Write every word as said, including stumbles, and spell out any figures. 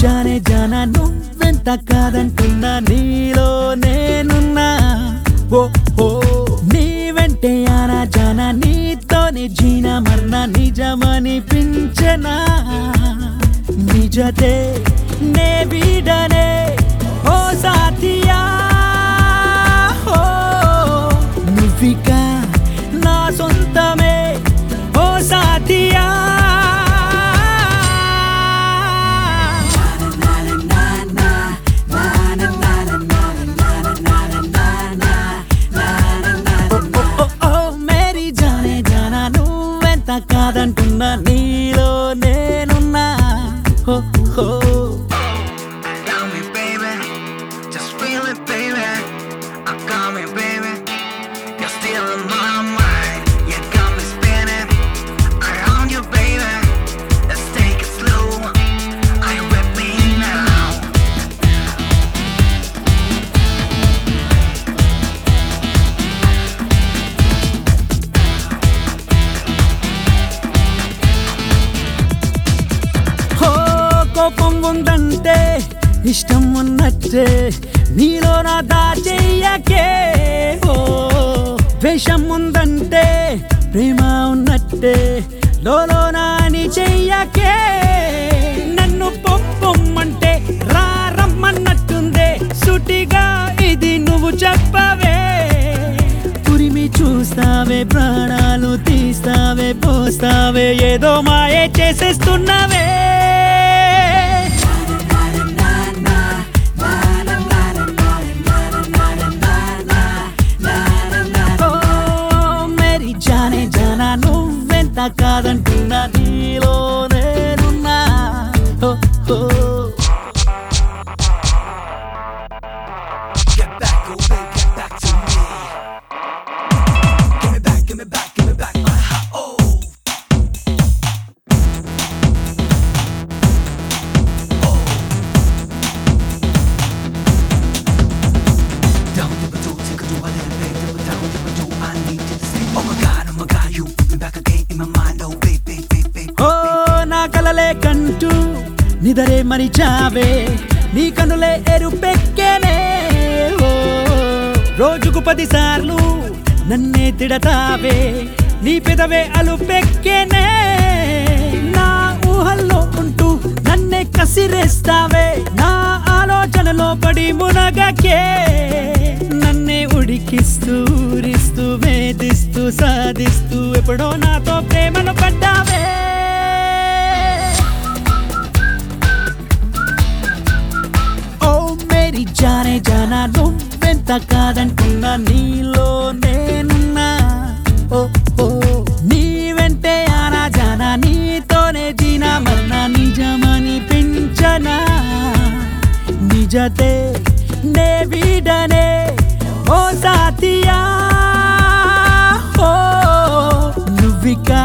జానే జానా నువ్వెంత కాదంటున్నా నీలో నేనున్నా ఓ ఓ నీ వెంటే ఆనా జానా నీతోనే జీనా మర్నా నిజమనిపించనా నిజతే నే వీడనే ఓ సాథియా ఓ నువ్విక నా సొంతమే ఓ సాథియా కాదంటున్నా నీలో నేనున్నా హో హో Got me, baby. Just feel it, baby. I got me, baby. You're still in my mind. You got me spinning around you, baby. Let's take it slow. Are you with me now? కోపం ఉందంటే ఇష్టం ఉన్నట్టే నీలో నా దాచెయ్యకే ఓ ద్వేషం ఉందంటే ప్రేమ ఉన్నట్టే లోలో నాని చెయ్యకే నన్ను పొమ్మంటే రా రమ్మన్నట్టుందే సుటిగా ఇది నువ్వు చెప్పవే పురిమి చూస్తావే ప్రాణాలు తీస్తావే పోస్తావే ఏదో మాయే చేసేస్తున్నావే నువ్వెంత కాదంటున్నా నీలో నేనున్నా హో హో Get back, oh baby, get back to me. Give me back, give me back, give me back my heart, oh. Oh. Down to the door, take a do a little bit, do it down to the door, I need you to stay. Oh my God, oh my God, you put me back again in my mind, oh baby, baby, baby. ఓ నా కలలే కంటూ నిదరే మరిచావే నీ కనులే ఎరుపెక్కేనే ఓ రోజుకు పది సార్లు నన్నే తిడతావే నీ పెదవే అలుపెక్కేనే నా ఊహల్లో ఉంటూ నన్నే కసిరేస్తావే నా ఆలోచనలో పడి మునగకే నన్నే ఉడికిస్తూ ఊరిస్తూ వేధిస్తూ సాధిస్తూ ఎప్పుడో నాతో ప్రేమను పడ్డావే ఓ మేరీ జానే జానా నువ్వెంత కాదంటున్నా నీలో నేనున్నా ఓ ఓ నీ వెంటే ఆనా జానా నీతోనే జీనా మర్నా నిజమనిపించనా నిజతే నే వీడనే ఓ సాథియా ఓ నువ్విక